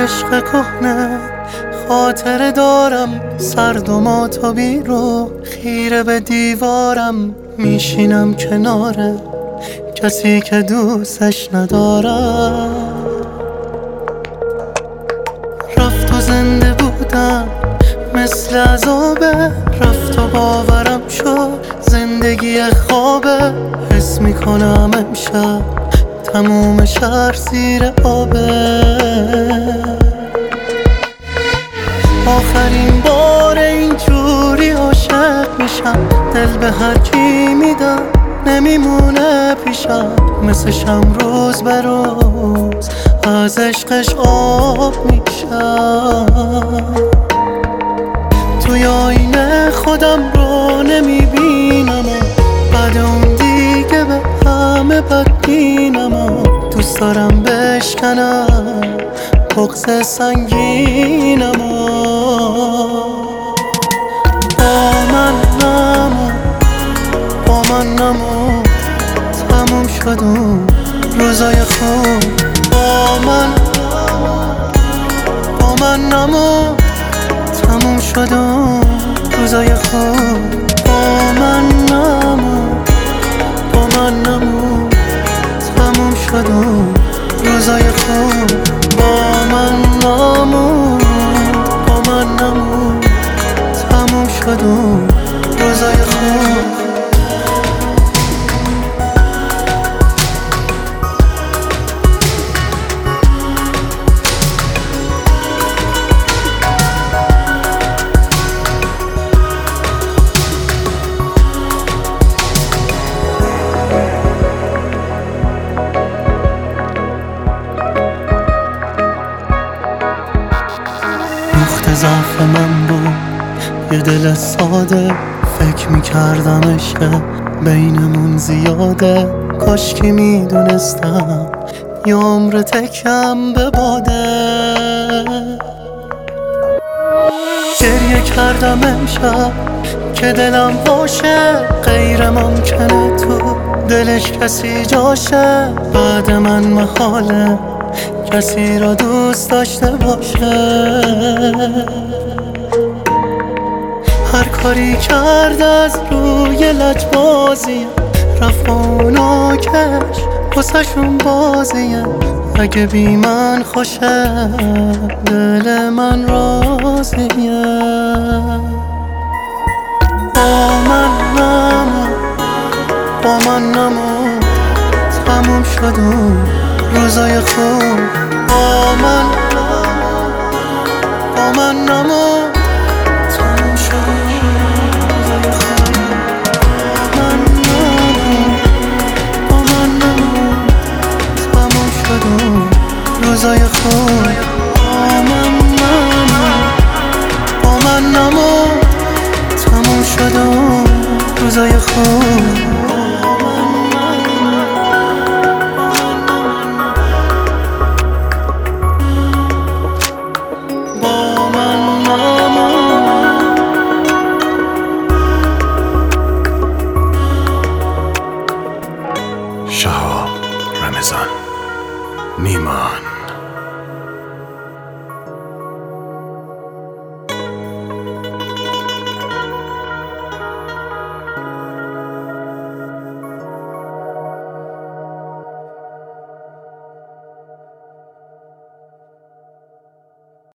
عشق کهنه خاطره دارم، سرد و ماتابی رو خیره به دیوارم. میشینم کنار کسی که دوستش ندارم. رفت و زنده بودم مثل عذابه، رفت و باورم شد زندگی خوابه. حس میکنم امشب تموم شهر زیر آبه. آخرین بار اینجوری عاشق میشم، دل به هر کی میدم نمیمونه پیشم. مثل شم روز به روز از عشقش آب میشم. توی آینه خودم رو نمیبینم و بعد اون دیگه به همه بدبینم و دوست دارم بشکنم بغض سنگینم و با من نمون تموم شد اون روزای خوب. با من نمون تموم شد اون روزای خوب. با من نمون تموم شد اون روزای خوب. با من نمون تموم شد اون روزای خوب. نقطه ضعف من بود یه دل ساده، فکر میکردم عشق بینمون زیاده. کاش که میدونستم یه عمر تکم به باده. گریه کردم امشب که دلم باشه، غیر ممکنه تو دلش کسی جاشه. بعد من محاله کسی را دوست داشته باشه. هر کاری کرد از روی لجبازیه، رفت اونا کش واسه‌شون بازیه. اگه بی من خوشه دل من راضیه. با من نمون تموم شد اون روزای خوب. با من نمون تموم شد روزای خوب. با من نمون تموم شد روزای خوب. با من نمون تموم شد روزای خوب. شهاب رمضان نیمان.